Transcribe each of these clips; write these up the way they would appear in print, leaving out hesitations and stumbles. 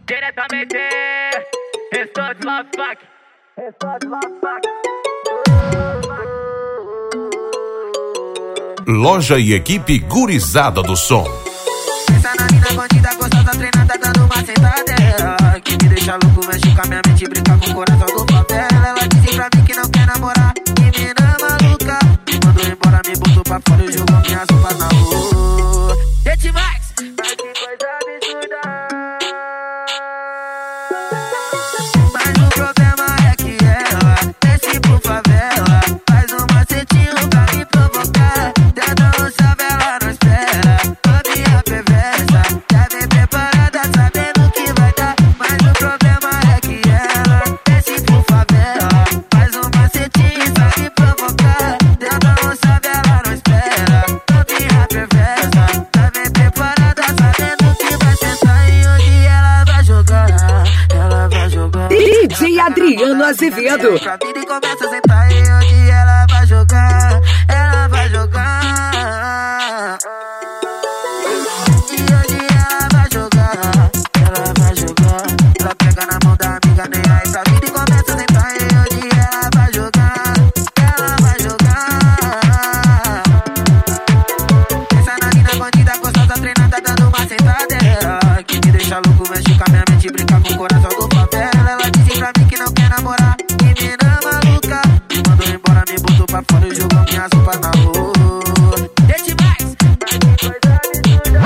Diretamente, estou de love fuck. Loja e equipe gurizada do som. Pensa na mina bandida, gostosa, treinada, dando uma sentadeira que me deixa louco, mexe com a minha mente, brinca com o coração do favela. Ela disse pra mim que não quer namorar, que mina maluca. Me mandou embora, me botou pra fora e jogou minhas roupas na rua. Gente, Max, mas que coisa absurda. Mas o problema é que ela desce por favela, faz um macetinho pra me provocar. Tenta um salve, ela não espera. Novinha perversa, já vem preparada, sabendo que vai dar. Mas o problema é que ela desce por favela, faz um macetinho pra me provocar. Tenta um salve, ela não espera. Novinha perversa, já vem preparada, sabendo que vai sentar e onde ela vai jogar. Ela vai jogar. DJ Adriano Azevedo. Pra vida e começa a sentar e onde ela vai jogar. Ela vai jogar. E onde ela vai jogar. Ela vai jogar. Ela pega na mão da amiga, nem aí pra vida e começa a sentar e onde ela vai jogar. Ela vai jogar. Pensa na mina bandida, gostosa, treinada, dando uma sentadeira que me deixa louco, mexe com a minha mente, brinca com o coração do favela. Ela disse pra mim que não quer namorar, que mina maluca. Me mandou embora, me botou pra fora e jogou minhas roupas na rua. Gente, mais, mas que coisa absurda.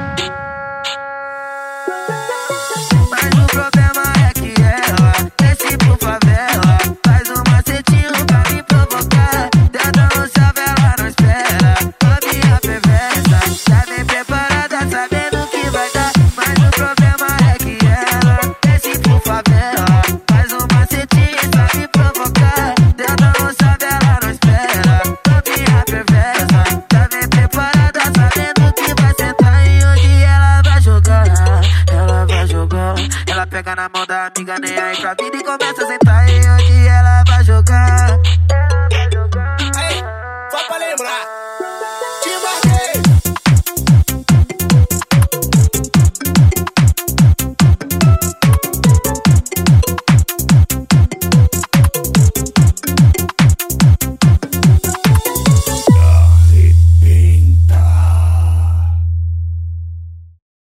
Mas o problema é que ela desce por favela, faz um macetinho pra me provocar. Tenta um salve, ela não espera. Novinha perversa, já vem preparada, sabendo que vai dar. Mas o problema é que ela desce por favela, faz um macetinho pra me provocar. Tenta um salve, ela não espera. Novinha perversa, já vem preparada, sabendo que vai sentar e onde ela vai jogar. Ela vai jogar. Ela pega na mão da amiga, nem aí pra vida e começa a sentar.